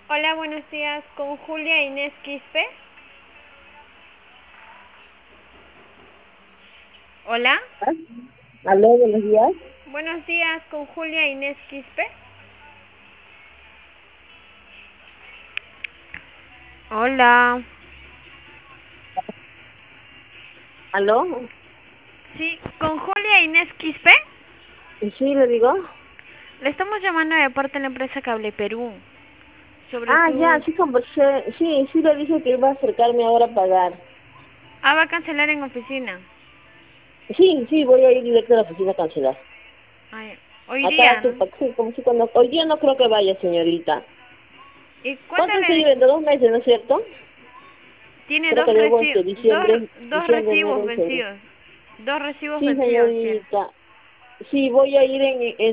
Hola, buenos días. Con Julia Inés Quispe. Hola. Aló, buenos días. Buenos días, con Julia Inés Quispe. Hola. Aló, Sí, con Julia Inés Quispe. sí, le digo. Le estamos llamando de parte de la empresa Cable Perú. Sobre Ah, ya, su... sí conversé. Sí, le dije que iba a acercarme ahora a pagar. Ah, va a cancelar en oficina. Sí, voy a ir directo a la oficina a cancelar. Ay, hoy Acá, día, ¿no? sí, como si cuando... Hoy día no creo que vaya, señorita. ¿Y cuánto ¿Cuánto le estoy di? debiendo? 2 meses, ¿no es cierto? Tiene Creo que debo dos diciembre, recibos enero y febrero. vencidos. Dos recibos Sí, vencidos tiene. señorita. Sí, voy a ir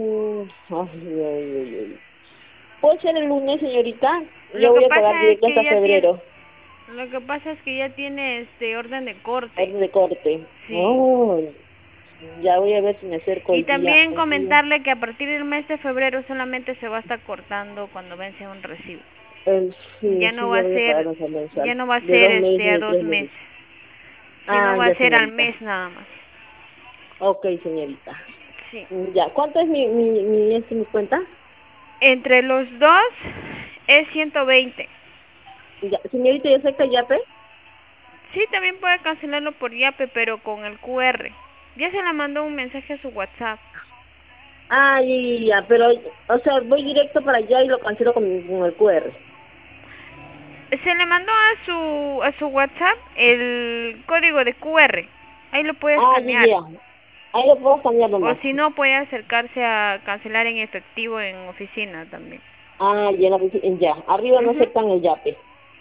Ay. ¿Puede ser el lunes, señorita? Lo Yo que voy a pagar pasa es directo que hasta ya tiene... febrero. Lo que pasa es que ya tiene orden de corte. Orden de corte. Sí. Oh, ya voy a ver si me acerco Y hoy día. también comentarle que a partir del mes de febrero solamente se va a estar cortando cuando vence un recibo. Sí, Ya no sí, va ya a voy a pagar ser, esa ya mensual. no va a De ser 2 meses, a de dos 3 meses. meses, sino Ah, va a ya, ser al señorita. mes nada más. Ok, señorita. Sí. Ya, ¿cuánto es mi cuenta? Entre los dos es 120. Ya, señorita, ¿ya acepta Yape? Sí, también puede cancelarlo por Yape, pero con el QR. Ya se le mandó un mensaje a su WhatsApp. Ah, ya, pero, o sea, voy directo para allá y lo cancelo con el QR. Se le mandó a su WhatsApp el código de QR. Ahí lo puede Ah, escanear. ahí lo puedo cambiar O nomás. si no, puede acercarse a cancelar en efectivo en oficina también. Ah, ya, ya. Arriba no Ujú. aceptan el Yape.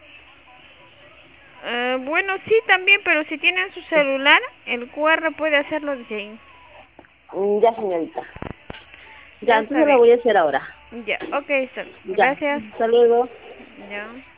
Bueno, sí, también, pero si tienen su celular, el QR puede hacerlo desde ahí. Ya, señorita. Ya, Ya está entonces lo bien. voy a hacer ahora. Ya, ok, está. Ya, Gracias. hasta luego. Ya.